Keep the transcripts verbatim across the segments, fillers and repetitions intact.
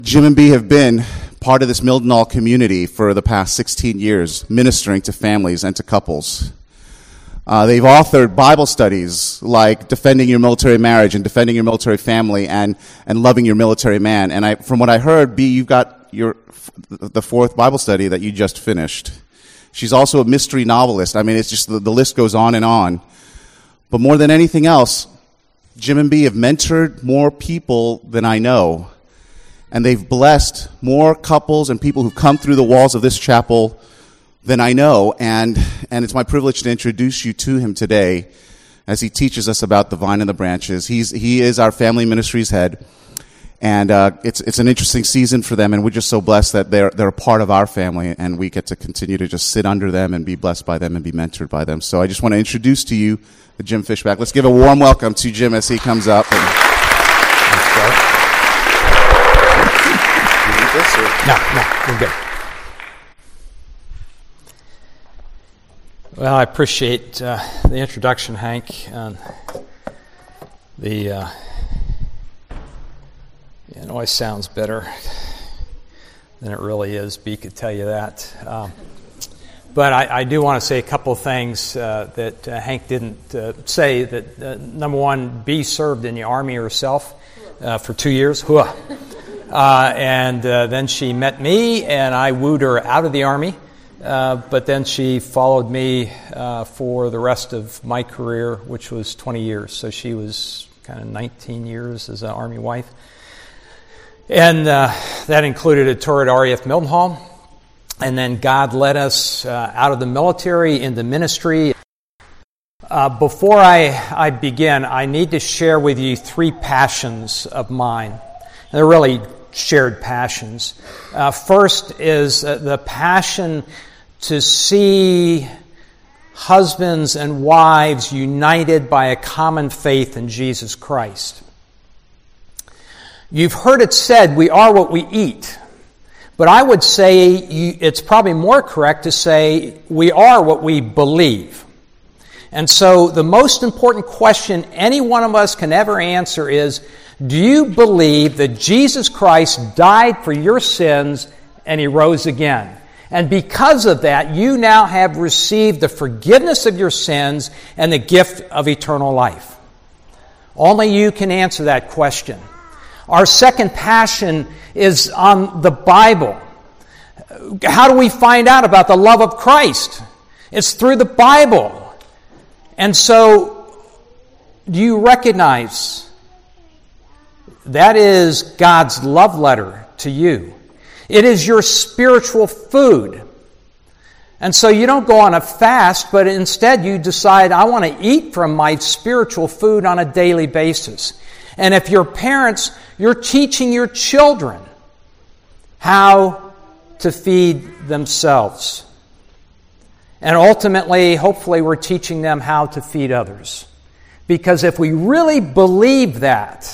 Jim and Bee have been part of this Mildenhall community for the past sixteen years, ministering to families and to couples. Uh, they've authored Bible studies like Defending Your Military Marriage and Defending Your Military Family and, and Loving Your Military Man. And I, from what I heard, Bee, you've got your the fourth Bible study that you just finished. She's also a mystery novelist. I mean, it's just the, the list goes on and on. But more than anything else, Jim and Bee have mentored more people than I know. And they've blessed more couples and people who've come through the walls of this chapel than I know. And, and it's my privilege to introduce you to him today as he teaches us about the vine and the branches. He's, he is our family ministries head. And uh, it's it's an interesting season for them, and we're just so blessed that they're they're a part of our family, and we get to continue to just sit under them and be blessed by them and be mentored by them. So I just want to introduce to you Jim Fishback. Let's give a warm welcome to Jim as he comes up. And No, no, we're good. Well, I appreciate uh, the introduction, Hank. And the uh, it always sounds better than it really is. B could tell you that. Um, but I, I do want to say a couple of things uh, that uh, Hank didn't uh, say. That uh, number one, B served in the Army herself uh, for two years. Hooah. Uh, and uh, then she met me, and I wooed her out of the Army. Uh, but then she followed me uh, for the rest of my career, which was twenty years. So she was kind of nineteen years as an Army wife. And uh, that included a tour at R A F Mildenhall. And then God led us uh, out of the military into ministry. Uh, before I, I begin, I need to share with you three passions of mine. They're really shared passions. Uh, first is uh, the passion to see husbands and wives united by a common faith in Jesus Christ. You've heard it said, we are what we eat. But I would say you, it's probably more correct to say we are what we believe. And so the most important question any one of us can ever answer is, do you believe that Jesus Christ died for your sins and He rose again? And because of that, you now have received the forgiveness of your sins and the gift of eternal life. Only you can answer that question. Our second passion is on the Bible. How do we find out about the love of Christ? It's through the Bible. And so, do you recognize that is God's love letter to you? It is your spiritual food. And so you don't go on a fast, but instead you decide, I want to eat from my spiritual food on a daily basis. And if you're parents, you're teaching your children how to feed themselves. And ultimately, hopefully, we're teaching them how to feed others. Because if we really believe that,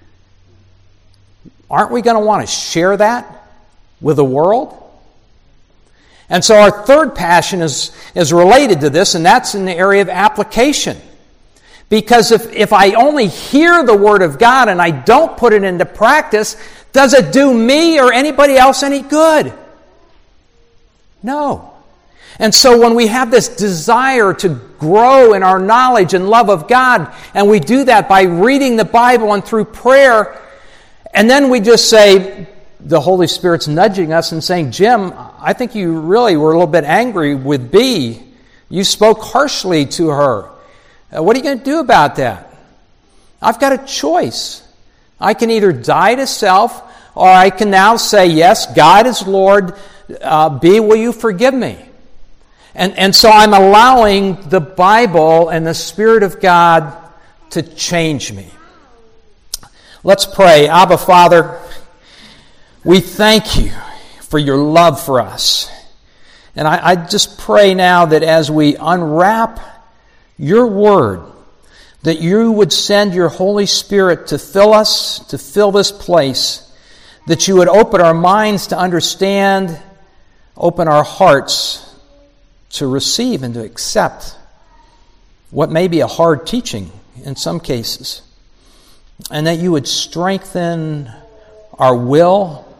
aren't we going to want to share that with the world? And so our third passion is, is related to this, and that's in the area of application. Because if, if I only hear the Word of God and I don't put it into practice, does it do me or anybody else any good? No. And so when we have this desire to grow in our knowledge and love of God, and we do that by reading the Bible and through prayer, and then we just say, the Holy Spirit's nudging us and saying, Jim, I think you really were a little bit angry with B. You spoke harshly to her. Uh, what are you going to do about that? I've got a choice. I can either die to self, or I can now say, yes, God is Lord. Uh, B, will you forgive me? And, and so I'm allowing the Bible and the Spirit of God to change me. Let's pray. Abba, Father, we thank you for your love for us. And I, I just pray now that as we unwrap your word, that you would send your Holy Spirit to fill us, to fill this place, that you would open our minds to understand, open our hearts to receive and to accept what may be a hard teaching in some cases, and that you would strengthen our will,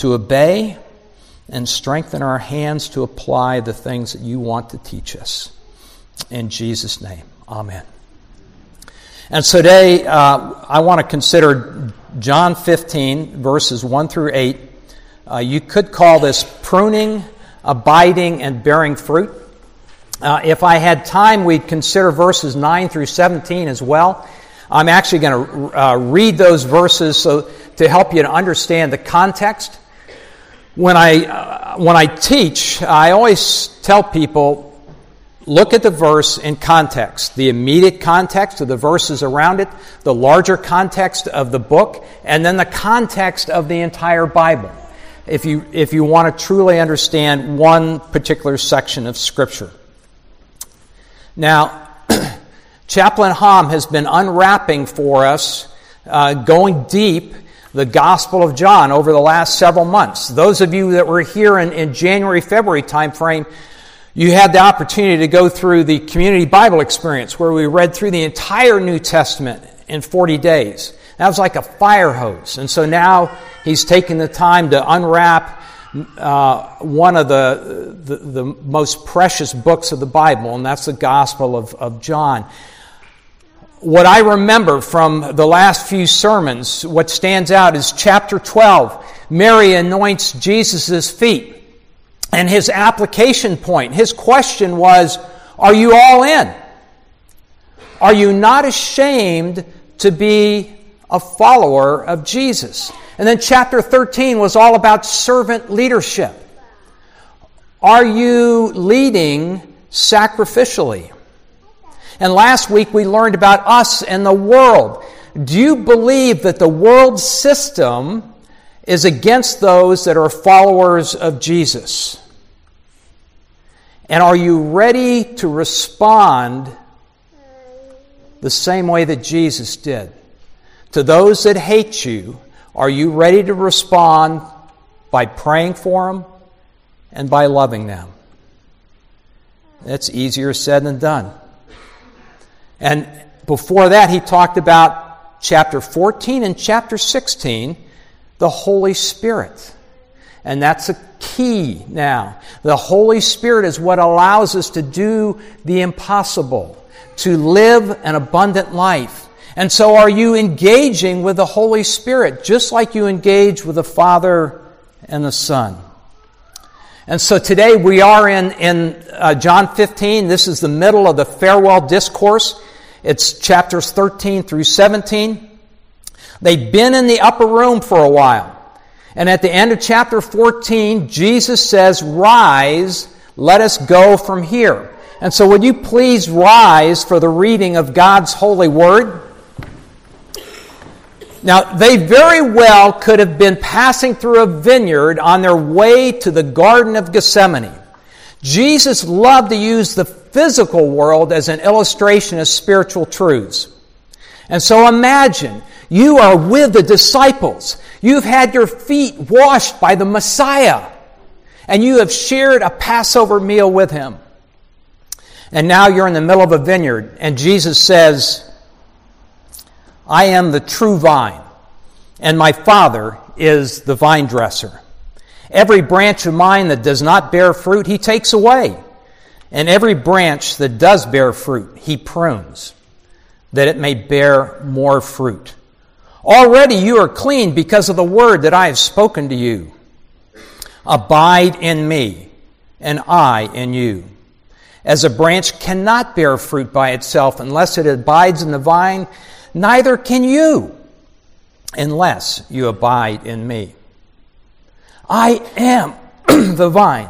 to obey, and strengthen our hands to apply the things that you want to teach us. In Jesus' name, amen. And so today, uh, I want to consider John fifteen, verses one through eight. Uh, you could call this pruning, abiding, and bearing fruit. Uh, if I had time, we'd consider verses nine through seventeen as well. I'm actually going to uh, read those verses so to help you to understand the context. When I uh, when I teach, I always tell people, look at the verse in context, the immediate context of the verses around it, the larger context of the book, and then the context of the entire Bible, if you if you want to truly understand one particular section of Scripture. Now, Chaplain Hom has been unwrapping for us, uh, going deep, the Gospel of John over the last several months. Those of you that were here in, in January, February time frame, you had the opportunity to go through the Community Bible Experience where we read through the entire New Testament in forty days. That was like a fire hose. And so now he's taking the time to unwrap uh, one of the, the, the most precious books of the Bible, and that's the Gospel of, of John. What I remember from the last few sermons, what stands out is chapter twelve. Mary anoints Jesus' feet. And his application point, his question was, are you all in? Are you not ashamed to be a follower of Jesus? And then chapter thirteen was all about servant leadership. Are you leading sacrificially? And last week we learned about us and the world. Do you believe that the world system is against those that are followers of Jesus? And are you ready to respond the same way that Jesus did? To those that hate you, are you ready to respond by praying for them and by loving them? That's easier said than done. And before that, he talked about chapter fourteen and chapter sixteen, the Holy Spirit. And that's a key now. The Holy Spirit is what allows us to do the impossible, to live an abundant life. And so are you engaging with the Holy Spirit, just like you engage with the Father and the Son? And so today we are in, in uh, John fifteen. This is the middle of the farewell discourse. It's chapters thirteen through seventeen. They've been in the upper room for a while. And at the end of chapter fourteen, Jesus says, "Rise, let us go from here." And so would you please rise for the reading of God's holy word? Now, they very well could have been passing through a vineyard on their way to the Garden of Gethsemane. Jesus loved to use the physical world as an illustration of spiritual truths. And so imagine, you are with the disciples. You've had your feet washed by the Messiah. And you have shared a Passover meal with Him. And now you're in the middle of a vineyard. And Jesus says, "I am the true vine, and my Father is the vine dresser. Every branch of mine that does not bear fruit, He takes away. And every branch that does bear fruit, He prunes, that it may bear more fruit. Already you are clean because of the word that I have spoken to you. Abide in me, and I in you. As a branch cannot bear fruit by itself unless it abides in the vine, neither can you unless you abide in me. I am the vine.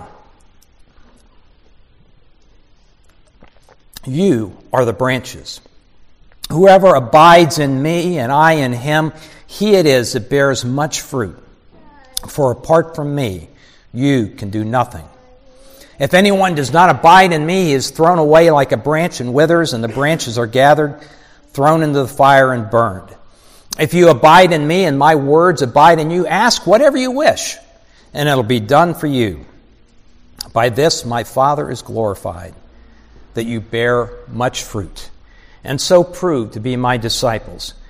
You are the branches. Whoever abides in me and I in him, he it is that bears much fruit. For apart from me, you can do nothing. If anyone does not abide in me, he is thrown away like a branch and withers, and the branches are gathered, thrown into the fire and burned. If you abide in me and my words abide in you, ask whatever you wish, and it'll be done for you. By this my Father is glorified, that you bear much fruit, and so prove to be my disciples.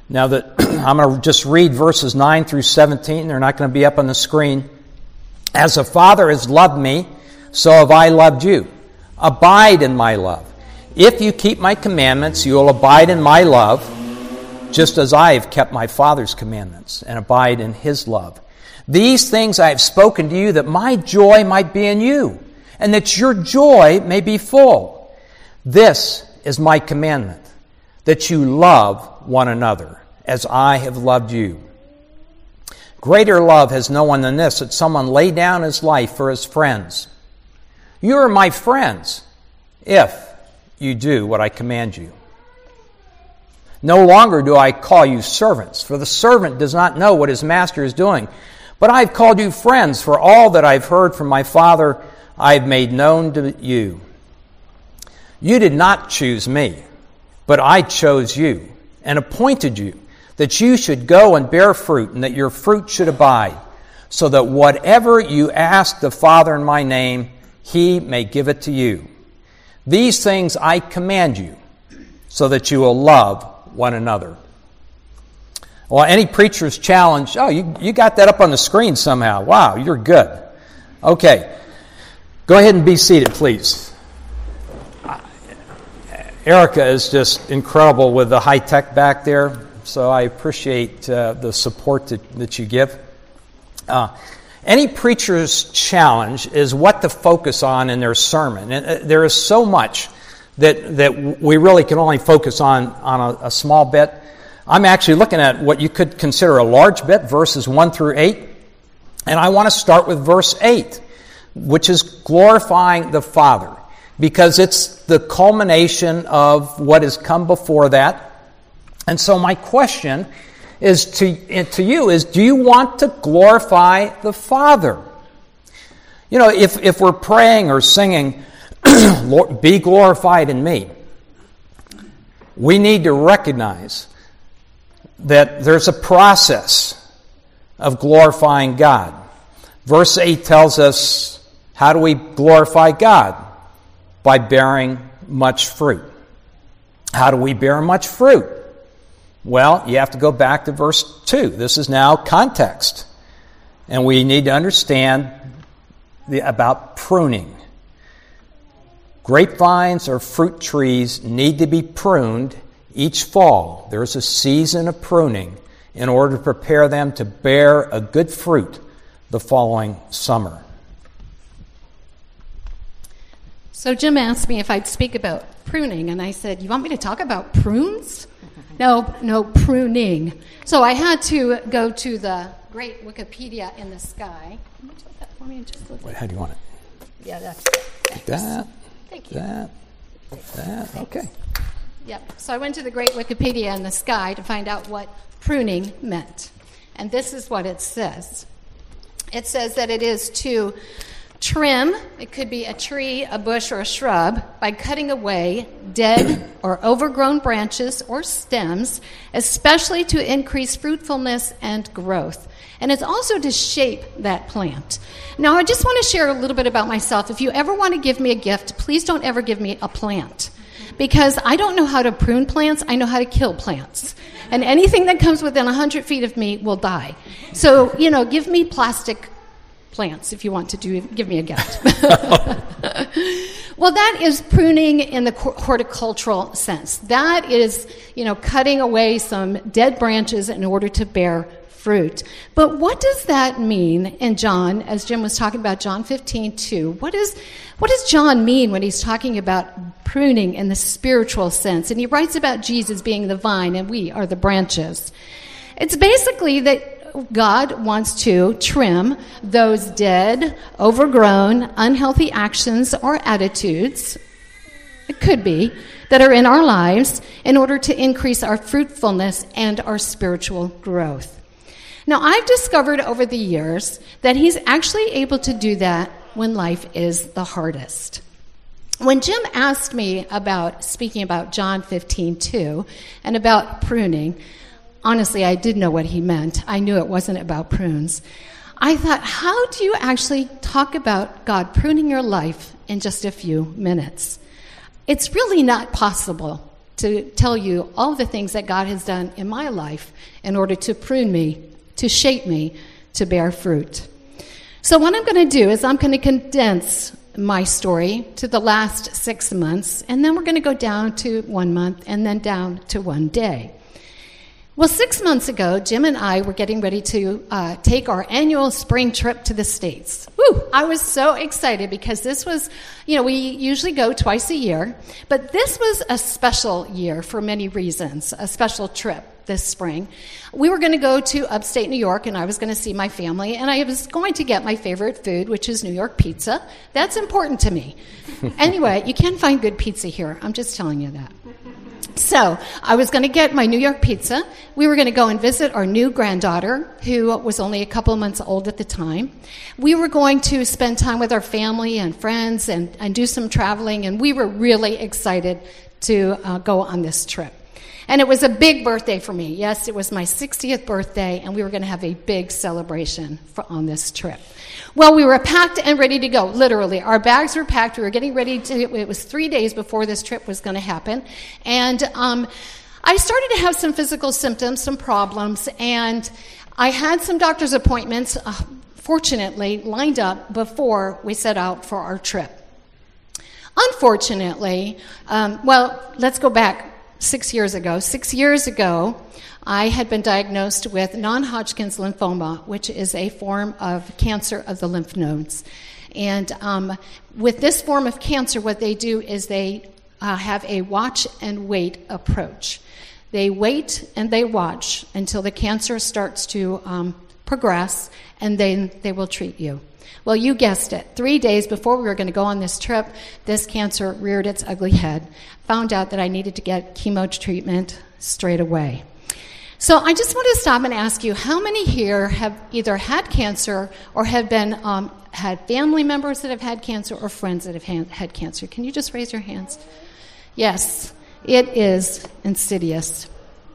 Now that I'm going to just read verses nine through seventeen. They're not going to be up on the screen. As the Father has loved me, so have I loved you. Abide in my love. If you keep my commandments, you will abide in my love, just as I have kept my Father's commandments and abide in his love. These things I have spoken to you, that my joy might be in you, and that your joy may be full. This is my commandment, that you love one another, as I have loved you. Greater love has no one than this, that someone lay down his life for his friends. You are my friends, if you do what I command you. No longer do I call you servants, for the servant does not know what his master is doing. But I have called you friends, for all that I have heard from my Father I have made known to you. You did not choose me, but I chose you and appointed you, that you should go and bear fruit, and that your fruit should abide, so that whatever you ask the Father in my name, he may give it to you. These things I command you, so that you will love one another. Well, any preacher's challenge, oh, you, you got that up on the screen somehow. Wow, you're good. Okay, go ahead and be seated, please. Erica is just incredible with the high tech back there, so I appreciate uh, the support that, that you give. Uh, any preacher's challenge is what to focus on in their sermon. And uh, there is so much that that we really can only focus on on a, a small bit. I'm actually looking at what you could consider a large bit, verses one through eight. And I want to start with verse eight, which is glorifying the Father, because it's the culmination of what has come before that. And so my question is to, to you is, do you want to glorify the Father? You know, if, if we're praying or singing, Lord, be glorified in me, we need to recognize that there's a process of glorifying God. Verse eight tells us, how do we glorify God? By bearing much fruit. How do we bear much fruit? Well, you have to go back to verse two. This is now context. And we need to understand the, about pruning. Grapevines or fruit trees need to be pruned each fall. There's a season of pruning in order to prepare them to bear a good fruit the following summer. So Jim asked me if I'd speak about pruning, and I said, you want me to talk about prunes? No, no, pruning. So I had to go to the great Wikipedia in the sky. Can you take that for me and just look? Wait, how do you want it? Yeah, that's Like that. Thank you. That. That. Okay. Yep. So I went to the great Wikipedia in the sky to find out what pruning meant. And this is what it says. It says that it is to trim, it could be a tree, a bush, or a shrub, by cutting away dead or overgrown branches or stems, especially to increase fruitfulness and growth. And it's also to shape that plant. Now, I just want to share a little bit about myself. If you ever want to give me a gift, please don't ever give me a plant, because I don't know how to prune plants. I know how to kill plants. And anything that comes within one hundred feet of me will die. So, you know, give me plastic plants if you want to do give me a gift. Well, that is pruning in the horticultural sense. That is, you know, cutting away some dead branches in order to bear fruit. But what does that mean in John, as Jim was talking about John fifteen two? What is what does John mean when he's talking about pruning in the spiritual sense? And he writes about Jesus being the vine and we are the branches. It's basically that God wants to trim those dead, overgrown, unhealthy actions or attitudes, it could be, that are in our lives in order to increase our fruitfulness and our spiritual growth. Now, I've discovered over the years that he's actually able to do that when life is the hardest. When Jim asked me about speaking about John fifteen two and about pruning, honestly, I did know what he meant. I knew it wasn't about prunes. I thought, how do you actually talk about God pruning your life in just a few minutes? It's really not possible to tell you all the things that God has done in my life in order to prune me, to shape me, to bear fruit. So what I'm going to do is I'm going to condense my story to the last six months, and then we're going to go down to one month and then down to one day. Well, six months ago, Jim and I were getting ready to uh, take our annual spring trip to the States. Woo! I was so excited because this was, you know, we usually go twice a year, but this was a special year for many reasons, a special trip this spring. We were going to go to upstate New York, and I was going to see my family, and I was going to get my favorite food, which is New York pizza. That's important to me. Anyway, you can find good pizza here. I'm just telling you that. So I was going to get my New York pizza. We were going to go and visit our new granddaughter, who was only a couple of months old at the time. We were going to spend time with our family and friends and, and do some traveling, and we were really excited to uh, go on this trip. And it was a big birthday for me. Yes, it was my sixtieth birthday, and we were going to have a big celebration for, on this trip. Well, we were packed and ready to go, literally. Our bags were packed. We were getting ready to, it was three days before this trip was going to happen. And um, I started to have some physical symptoms, some problems, and I had some doctor's appointments, uh, fortunately, lined up before we set out for our trip. Unfortunately, um, well, let's go back six years ago. Six years ago, I had been diagnosed with non-Hodgkin's lymphoma, which is a form of cancer of the lymph nodes. And um, with this form of cancer, what they do is they uh, have a watch and wait approach. They wait and they watch until the cancer starts to um, progress, and then they will treat you. Well, you guessed it. Three days before we were going to go on this trip, this cancer reared its ugly head. Found out that I needed to get chemo treatment straight away. So I just want to stop and ask you, how many here have either had cancer or have been um, had family members that have had cancer or friends that have had, had cancer? Can you just raise your hands? Yes, it is insidious.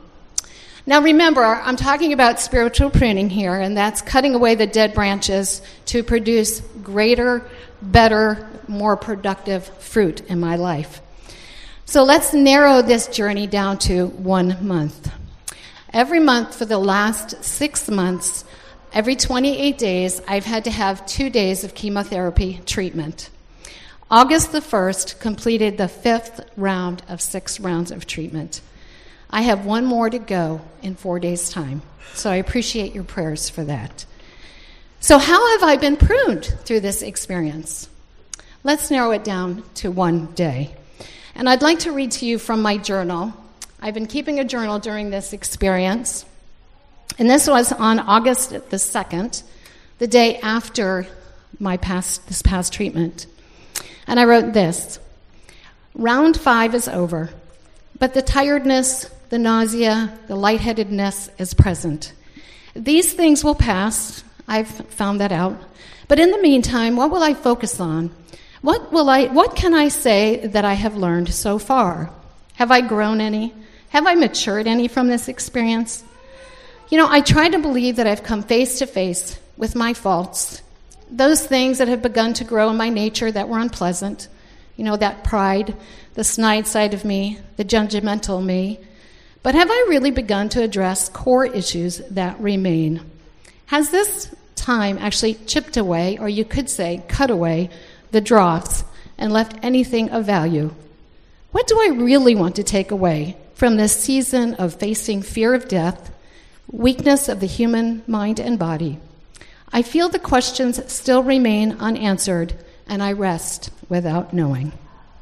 Now remember, I'm talking about spiritual pruning here, and that's cutting away the dead branches to produce greater, better, more productive fruit in my life. So let's narrow this journey down to one month. Every month for the last six months, every twenty-eight days, I've had to have two days of chemotherapy treatment. August the first completed the fifth round of six rounds of treatment. I have one more to go in four days' time, so I appreciate your prayers for that. So how have I been pruned through this experience? Let's narrow it down to one day. And I'd like to read to you from my journal. I've been keeping a journal during this experience, and this was on August the second, the day after my past this past treatment. And I wrote this: round five is over, but the tiredness, the nausea, the lightheadedness is present. These things will pass. I've found that out. But in the meantime, what will I focus on? What will I? What can I say that I have learned so far? Have I grown any? Have I matured any from this experience? You know, I try to believe that I've come face to face with my faults, those things that have begun to grow in my nature that were unpleasant, you know, that pride, the snide side of me, the judgmental me. But have I really begun to address core issues that remain? Has this time actually chipped away, or you could say cut away, the dross and left anything of value? What do I really want to take away from this season of facing fear of death, weakness of the human mind and body? I feel the questions still remain unanswered, and I rest without knowing.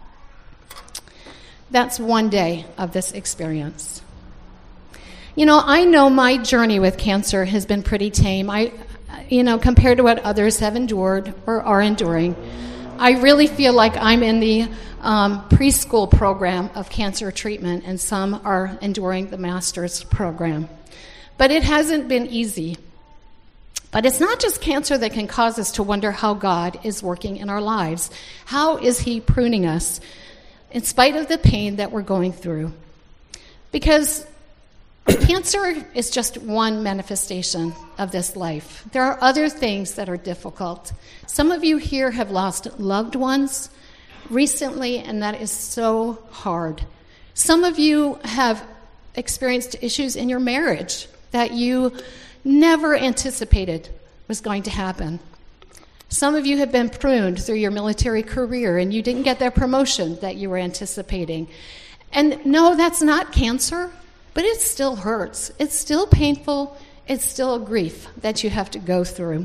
That's one day of this experience. You know, I know my journey with cancer has been pretty tame. I, you know, compared to what others have endured or are enduring. I really feel like I'm in the um, preschool program of cancer treatment, and some are enduring the master's program. But it hasn't been easy. But it's not just cancer that can cause us to wonder how God is working in our lives. How is he pruning us in spite of the pain that we're going through? Because cancer is just one manifestation of this life. There are other things that are difficult. Some of you here have lost loved ones recently, and that is so hard. Some of you have experienced issues in your marriage that you never anticipated was going to happen. Some of you have been pruned through your military career and you didn't get that promotion that you were anticipating. And no, that's not cancer, but it still hurts. It's still painful. It's still a grief that you have to go through.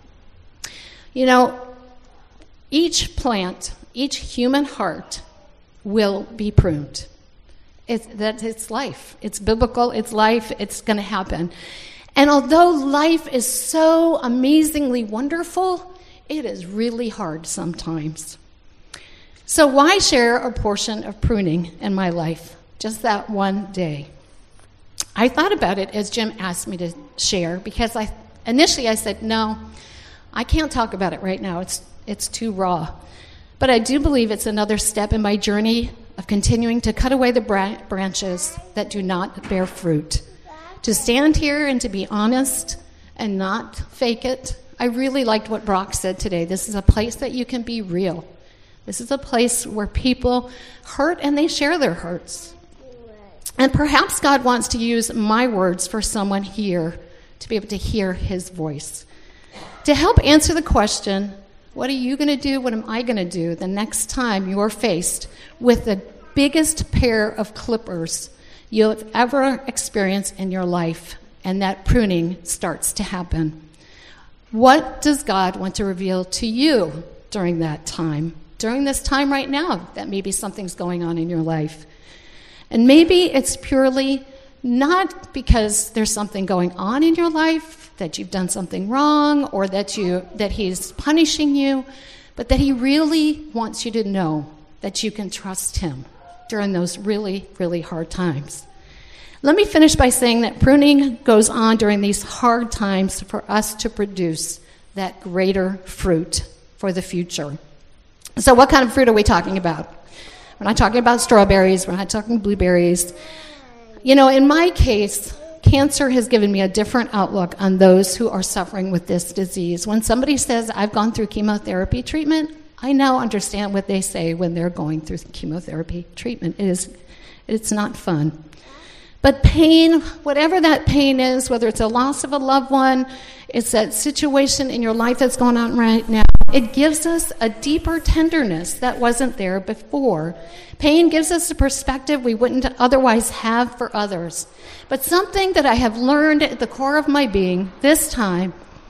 You know, each plant, each human heart will be pruned. It's, that it's life. It's biblical. It's life. It's going to happen. And although life is so amazingly wonderful, it is really hard sometimes. So why share a portion of pruning in my life? Just that one day. I thought about it as Jim asked me to share because I initially I said, no, I can't talk about it right now. It's it's too raw. But I do believe it's another step in my journey of continuing to cut away the bra- branches that do not bear fruit. To stand here and to be honest and not fake it. I really liked what Brock said today. This is a place that you can be real. This is a place where people hurt and they share their hurts. And perhaps God wants to use my words for someone here to be able to hear his voice. To help answer the question, what are you going to do, what am I going to do the next time you're faced with the biggest pair of clippers you'll ever experience in your life, and that pruning starts to happen? What does God want to reveal to you during that time? During this time right now, that maybe something's going on in your life. And maybe it's purely not because there's something going on in your life, that you've done something wrong, or that you that he's punishing you, but that he really wants you to know that you can trust him during those really, really hard times. Let me finish by saying that pruning goes on during these hard times for us to produce that greater fruit for the future. So what kind of fruit are we talking about? We're not talking about strawberries. We're not talking blueberries. You know, in my case, cancer has given me a different outlook on those who are suffering with this disease. When somebody says, I've gone through chemotherapy treatment, I now understand what they say when they're going through chemotherapy treatment. It is, it's not fun. But pain, whatever that pain is, whether it's a loss of a loved one, it's that situation in your life that's going on right now, it gives us a deeper tenderness that wasn't there before. Pain gives us a perspective we wouldn't otherwise have for others. But something that I have learned at the core of my being this time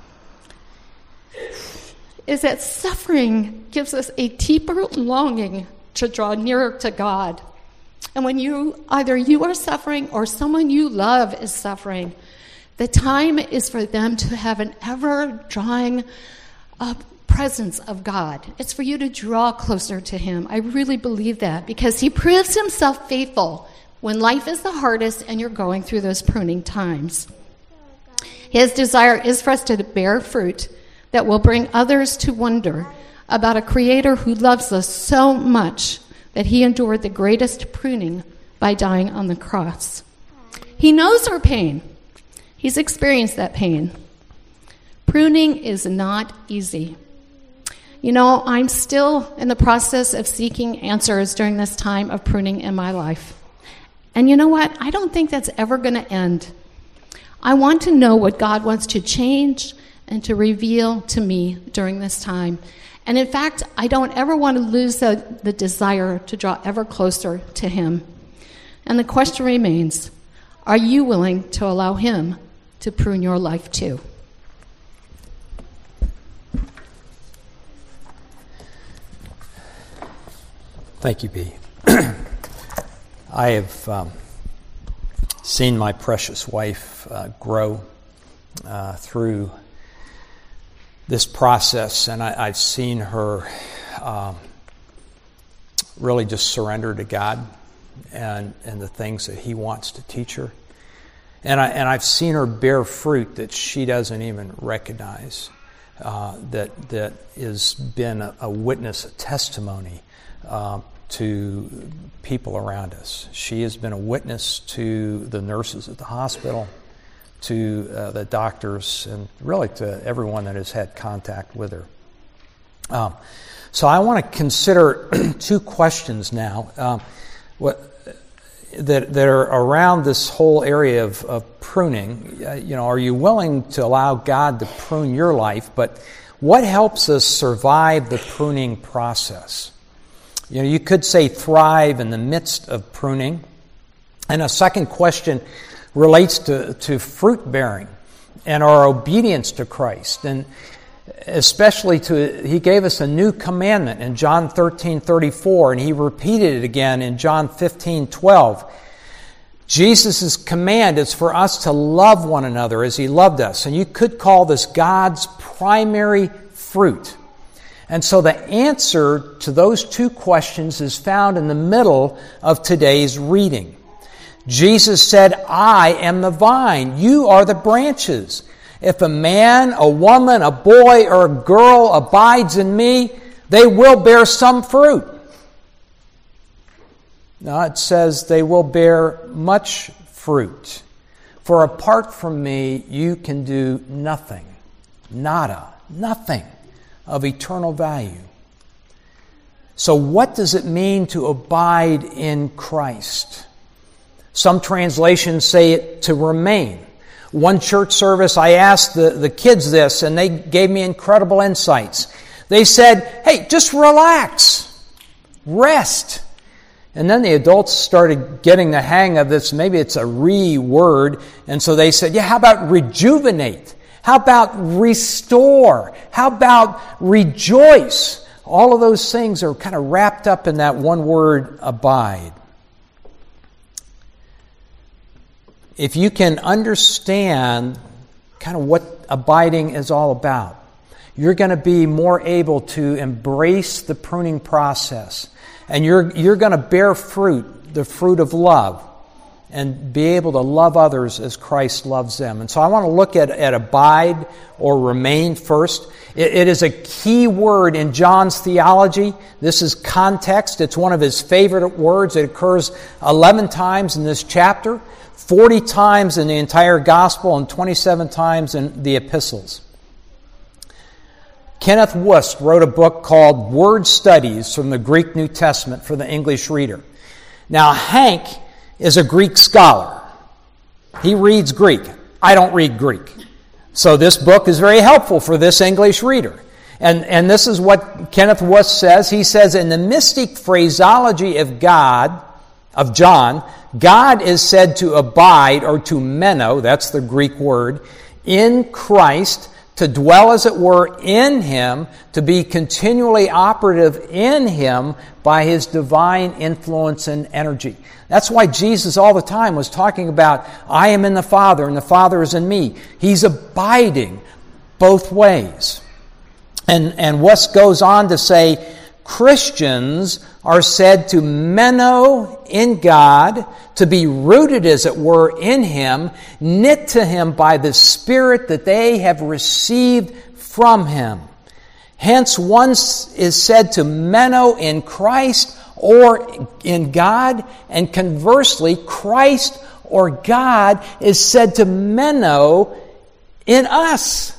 is that suffering gives us a deeper longing to draw nearer to God. And when you, either you are suffering or someone you love is suffering, the time is for them to have an ever-drawing uh, presence of God. It's for you to draw closer to him. I really believe that because he proves himself faithful when life is the hardest and you're going through those pruning times. His desire is for us to bear fruit that will bring others to wonder about a Creator who loves us so much that he endured the greatest pruning by dying on the cross. He knows our pain. He's experienced that pain. Pruning is not easy. You know, I'm still in the process of seeking answers during this time of pruning in my life. And you know what? I don't think that's ever going to end. I want to know what God wants to change and to reveal to me during this time. And in fact, I don't ever want to lose the, the desire to draw ever closer to him. And the question remains, are you willing to allow him to prune your life too? Thank you, B. I have um, seen my precious wife uh, grow uh, through this process, and I, I've seen her um, really just surrender to God and, and the things that he wants to teach her. And, I, and I've seen her bear fruit that she doesn't even recognize, uh, that that has been a, a witness, a testimony uh, to people around us. She has been a witness to the nurses at the hospital, to uh, the doctors, and really to everyone that has had contact with her. Um, so I want to consider two questions now. Um, what that, that are around this whole area of, of pruning. Uh, you know, are you willing to allow God to prune your life? But what helps us survive the pruning process? You know, you could say thrive in the midst of pruning. And a second question relates to, to fruit bearing and our obedience to Christ. And especially to, he gave us a new commandment in John thirteen thirty-four, and he repeated it again in John fifteen twelve. Jesus' command is for us to love one another as he loved us. And you could call this God's primary fruit. And so the answer to those two questions is found in the middle of today's reading. Jesus said, I am the vine, you are the branches. If a man, a woman, a boy, or a girl abides in me, they will bear some fruit. Now it says they will bear much fruit. For apart from me, you can do nothing. Nada. Nothing of eternal value. So what does it mean to abide in Christ? Some translations say it to remain. One church service, I asked the, the kids this, and they gave me incredible insights. They said, hey, just relax. Rest. And then the adults started getting the hang of this. Maybe it's a re-word. And so they said, yeah, how about rejuvenate? How about restore? How about rejoice? All of those things are kind of wrapped up in that one word, abide. If you can understand kind of what abiding is all about, you're going to be more able to embrace the pruning process. And you're, you're going to bear fruit, the fruit of love, and be able to love others as Christ loves them. And so I want to look at, at abide or remain first. It, it is a key word in John's theology. This is context. It's one of his favorite words. It occurs eleven times in this chapter, forty times in the entire gospel, and twenty-seven times in the epistles. Kenneth Wuest wrote a book called Word Studies from the Greek New Testament for the English reader. Now, Hank is a Greek scholar. He reads Greek. I don't read Greek. So this book is very helpful for this English reader. And, and this is what Kenneth Wuest says. He says, in the mystic phraseology of God, of John, God is said to abide, or to meno, that's the Greek word, in Christ, to dwell, as it were, in Him, to be continually operative in Him by His divine influence and energy. That's why Jesus all the time was talking about, I am in the Father, and the Father is in me. He's abiding both ways. And, and Wuest goes on to say, Christians are said to meno in God, to be rooted, as it were, in Him, knit to Him by the Spirit that they have received from Him. Hence, one is said to meno in Christ or in God, and conversely, Christ or God is said to meno in us.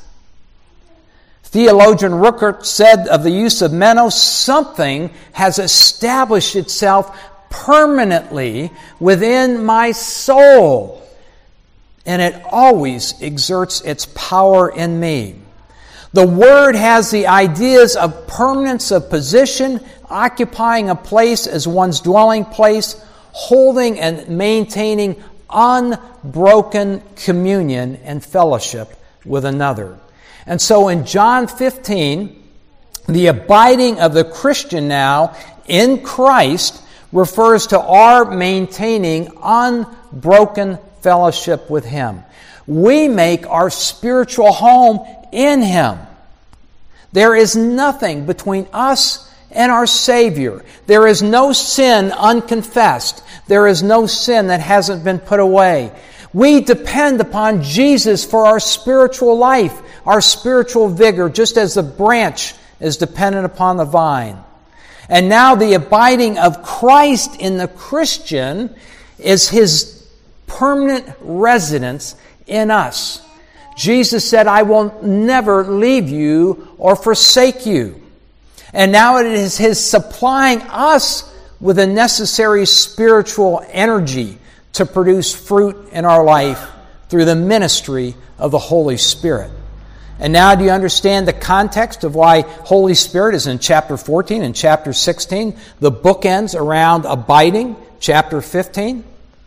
Theologian Ruckert said of the use of meno, something has established itself permanently within my soul, and it always exerts its power in me. The word has the ideas of permanence of position, occupying a place as one's dwelling place, holding and maintaining unbroken communion and fellowship with another. And so in John fifteen, the abiding of the Christian now in Christ refers to our maintaining unbroken fellowship with Him. We make our spiritual home in Him. There is nothing between us and our Savior. There is no sin unconfessed. There is no sin that hasn't been put away. We depend upon Jesus for our spiritual life, our spiritual vigor, just as the branch is dependent upon the vine. And now the abiding of Christ in the Christian is His permanent residence in us. Jesus said, I will never leave you or forsake you. And now it is His supplying us with the necessary spiritual energy to produce fruit in our life through the ministry of the Holy Spirit. And now do you understand the context of why Holy Spirit is in chapter fourteen and chapter sixteen? The bookends around abiding, chapter fifteen.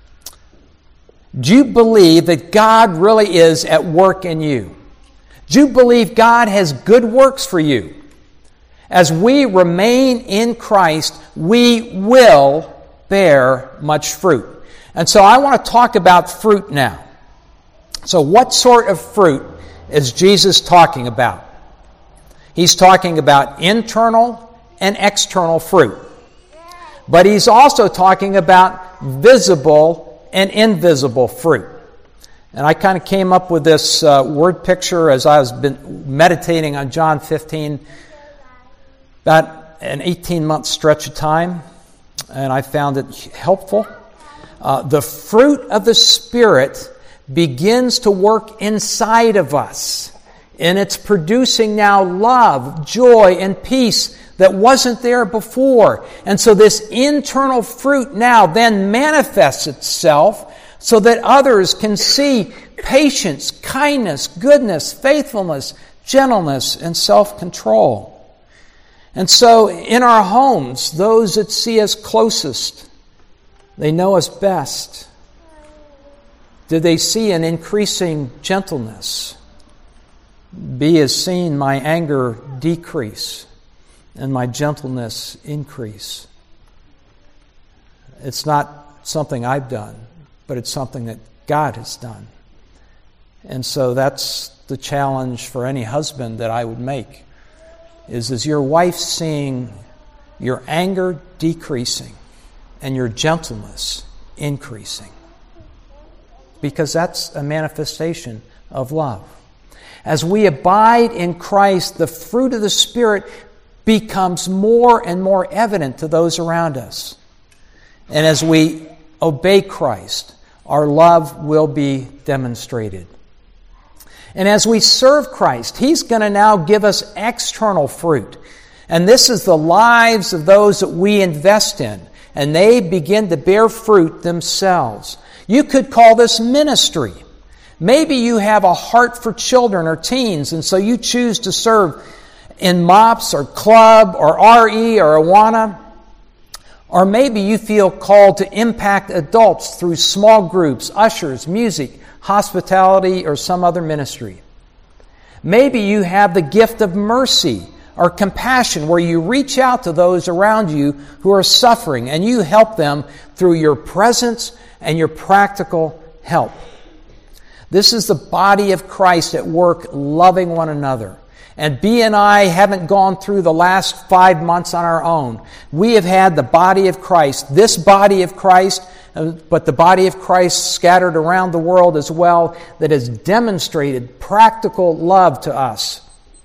Do you believe that God really is at work in you? Do you believe God has good works for you? As we remain in Christ, we will bear much fruit. And so I want to talk about fruit now. So what sort of fruit is Jesus talking about? He's talking about internal and external fruit. But he's also talking about visible and invisible fruit. And I kind of came up with this uh, word picture as I was been meditating on John fifteen, about an eighteen-month stretch of time, and I found it helpful. Uh, the fruit of the Spirit begins to work inside of us, and it's producing now love, joy, and peace that wasn't there before. And so this internal fruit now then manifests itself so that others can see patience, kindness, goodness, faithfulness, gentleness, and self-control. And so in our homes, those that see us closest, they know us best. Do they see an increasing gentleness? Be as seen my anger decrease and my gentleness increase. It's not something I've done, but it's something that God has done. And so that's the challenge for any husband that I would make, is is your wife seeing your anger decreasing and your gentleness increasing? Because that's a manifestation of love. As we abide in Christ, the fruit of the Spirit becomes more and more evident to those around us. And as we obey Christ, our love will be demonstrated. And as we serve Christ, He's going to now give us external fruit. And this is the lives of those that we invest in. And they begin to bear fruit themselves. You could call this ministry. Maybe you have a heart for children or teens, and so you choose to serve in MOPS or Club or R E or Awana. Or maybe you feel called to impact adults through small groups, ushers, music, hospitality, or some other ministry. Maybe you have the gift of mercy or compassion where you reach out to those around you who are suffering and you help them through your presence and your practical help. This is the body of Christ at work loving one another. And B and I haven't gone through the last five months on our own. We have had the body of Christ, this body of Christ, but the body of Christ scattered around the world as well, that has demonstrated practical love to us.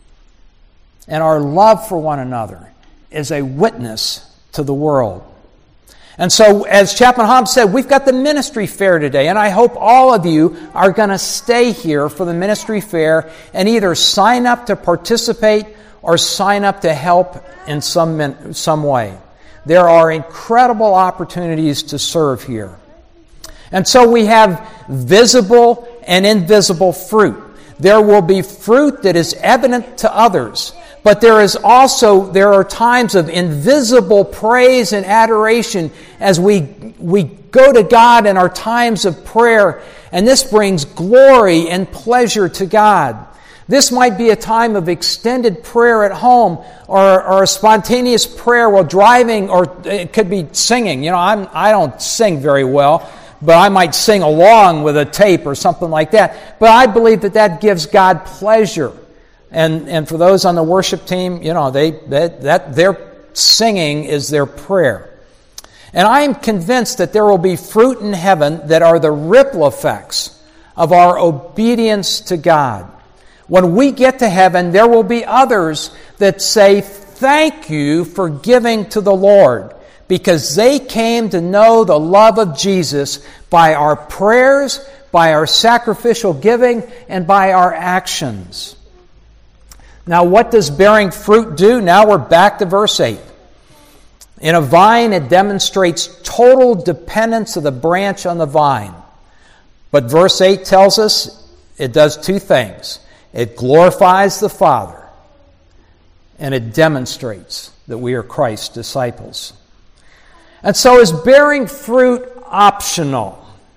And our love for one another is a witness to the world. And so, as Chaplain Hobbs said, we've got the ministry fair today, and I hope all of you are going to stay here for the ministry fair and either sign up to participate or sign up to help in some, some way. There are incredible opportunities to serve here. And so we have visible and invisible fruit. There will be fruit that is evident to others. But there is also, there are times of invisible praise and adoration as we, we go to God in our times of prayer, and this brings glory and pleasure to God. This might be a time of extended prayer at home, or, or a spontaneous prayer while driving, or it could be singing. You know, I'm, I don't sing very well, but I might sing along with a tape or something like that. But I believe that that gives God pleasure. And and for those on the worship team, you know, they that, that their singing is their prayer. And I am convinced that there will be fruit in heaven that are the ripple effects of our obedience to God. When we get to heaven, there will be others that say, "Thank you for giving to the Lord," because they came to know the love of Jesus by our prayers, by our sacrificial giving, and by our actions. Now, what does bearing fruit do? Now we're back to verse eight. In a vine, it demonstrates total dependence of the branch on the vine. But verse eight tells us it does two things. It glorifies the Father, and it demonstrates that we are Christ's disciples. And so is bearing fruit optional?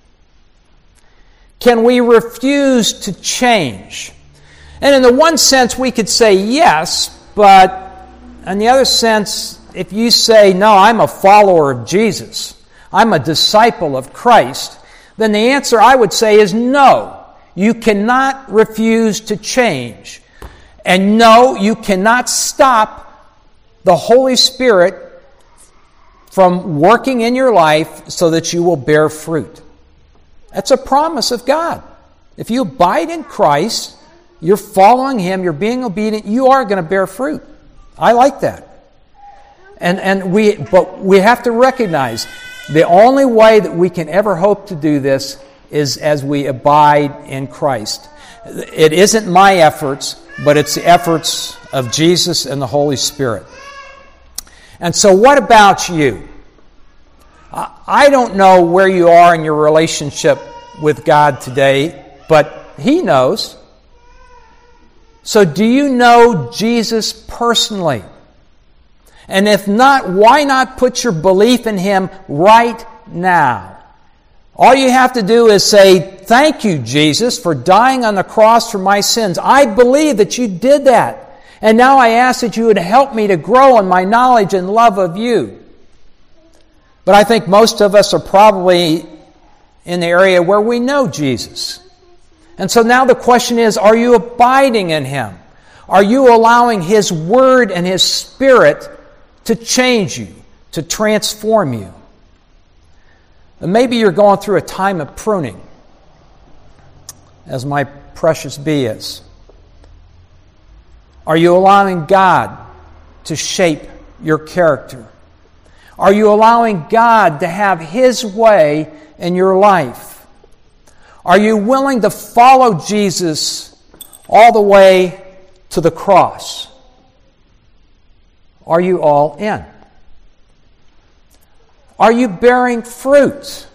Can we refuse to change? And in the one sense, we could say yes, but in the other sense, if you say, no, I'm a follower of Jesus, I'm a disciple of Christ, then the answer I would say is no. You cannot refuse to change. And no, you cannot stop the Holy Spirit from working in your life so that you will bear fruit. That's a promise of God. If you abide in Christ, you're following Him, you're being obedient, you are going to bear fruit. I like that. And and we but we have to recognize the only way that we can ever hope to do this is as we abide in Christ. It isn't my efforts, but it's the efforts of Jesus and the Holy Spirit. And so what about you? I don't know where you are in your relationship with God today, but He knows. So do you know Jesus personally? And if not, why not put your belief in Him right now? All you have to do is say, thank you, Jesus, for dying on the cross for my sins. I believe that you did that. And now I ask that you would help me to grow in my knowledge and love of you. But I think most of us are probably in the area where we know Jesus. And so now the question is, are you abiding in Him? Are you allowing His Word and His Spirit to change you, to transform you? And maybe you're going through a time of pruning, as my precious bee is. Are you allowing God to shape your character? Are you allowing God to have His way in your life? Are you willing to follow Jesus all the way to the cross? Are you all in? Are you bearing fruit?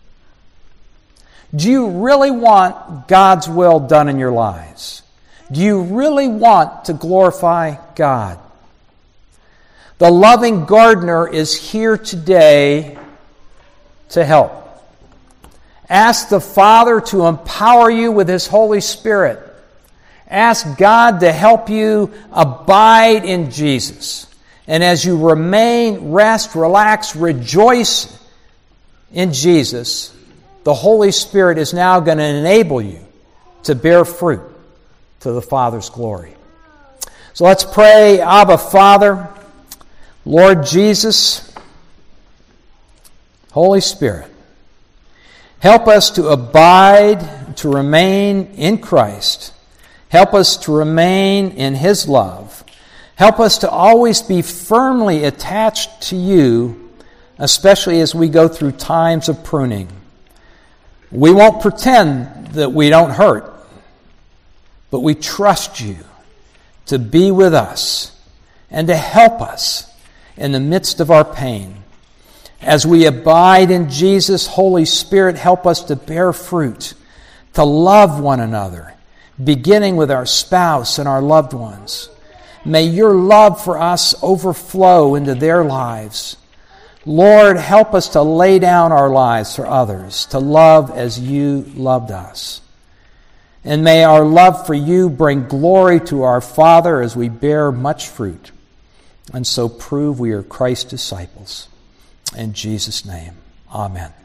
Do you really want God's will done in your lives? Do you really want to glorify God? The loving gardener is here today to help. Ask the Father to empower you with His Holy Spirit. Ask God to help you abide in Jesus. And as you remain, rest, relax, rejoice in Jesus, the Holy Spirit is now going to enable you to bear fruit to the Father's glory. So let's pray. Abba, Father, Lord Jesus, Holy Spirit, help us to abide, to remain in Christ. Help us to remain in His love. Help us to always be firmly attached to You, especially as we go through times of pruning. We won't pretend that we don't hurt, but we trust You to be with us and to help us in the midst of our pain. As we abide in Jesus, Holy Spirit, help us to bear fruit, to love one another, beginning with our spouse and our loved ones. May Your love for us overflow into their lives. Lord, help us to lay down our lives for others, to love as You loved us. And may our love for You bring glory to our Father as we bear much fruit, and so prove we are Christ's disciples. In Jesus' name, amen.